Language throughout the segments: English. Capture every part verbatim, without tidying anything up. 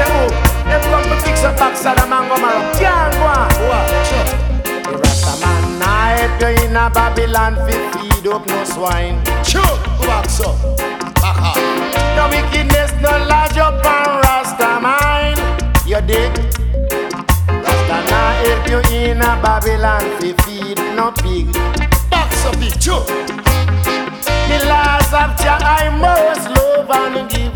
say who? Them come to fix up backside of Mango Mara. Can't go on. What? Sure. The Rasta man nah help you in a Babylon fi feed up no swine. Sure. Go back so. Back up. No wickedness no lodge up on Rasta mind. You dig? Rasta nah help you in a Babylon fi feed no pig. Back so big. Sure. The laws of Jah I must love and give.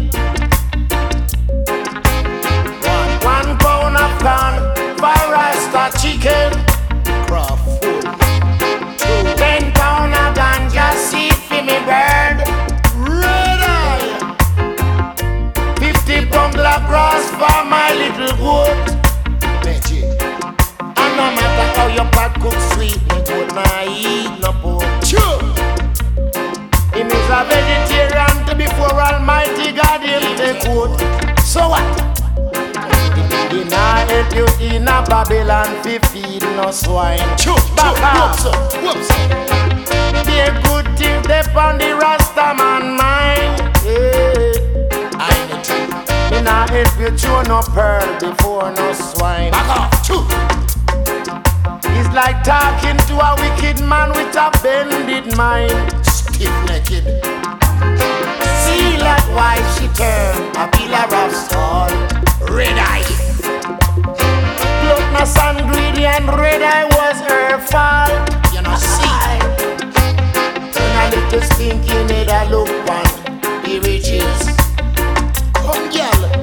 One, one pound of corn for Rasta chicken. Craft food. Two. Ten pound of ganja seed for me bird. Red eye. Fifty bungalow grass for my little goat. Magic. And no matter how your pot cook sweet, me goat nah eat no pork. Sure. Him is a vegetarian to before Almighty God him take out. So what? He nah help you in a Babylon fi feed no swine. Sure. Back Whoops. off. Whoops. Be a good thing they on the Rasta man mind. Yeah. I need you. He nah help you chew no pearl before no swine. Back off. Two. It's like talking to a wicked man with a bended mind. Stiff-necked. See like why she turned a pillar of salt. Red eye. Gluttonous and greedy and red eye was her fault. You know, see. Turn a little stinking head a look on the riches. Come, girl.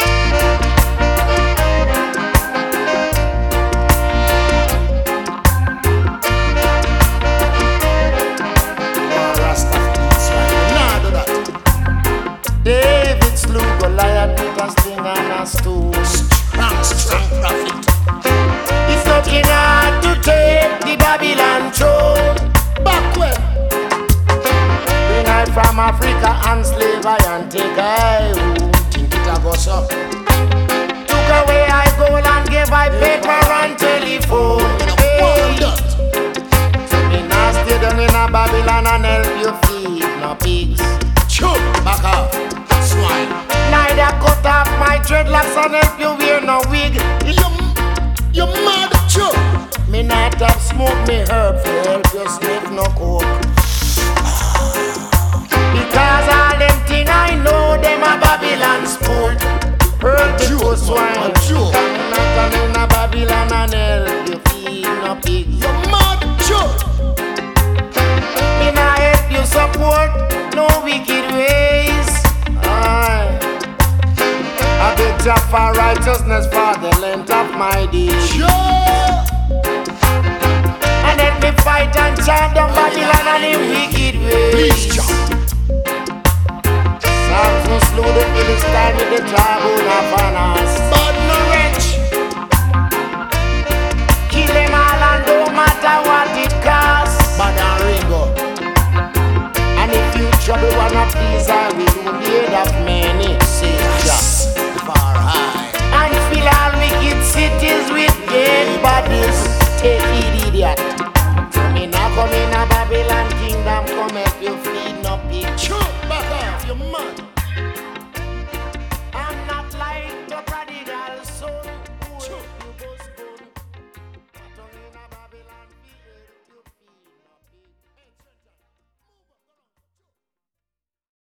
David slew Goliath with a sling and a stone. Strong, strong prophet. It's nothing hard to take the Babylon throne. Backward. Bring I from Africa and slave I and take I home. Think it a go so. Took away I gold and gave I paper and telephone. Well done. Me nah stay down in a Babylon and help you feed no pigs. Sure. Back off. Swine. Neither cut off my dreadlocks and help you wear no wig. You, you mad? Sure. Me not have smoke me herb for help you sniff no coke. Because all them thing I know them a Babylon sport. Herb the Sure, swine. sure. Me not come in a Babylon and help you feed no pigs. You mad? Sure. Me not help you support no wicked ways. Aye. I beg Jah for righteousness for the length of my days. Sure. And let me fight and chant down Babylon and the wicked ways. Please, Jah. Psalms will slew the Philistine with the tribe of Anas.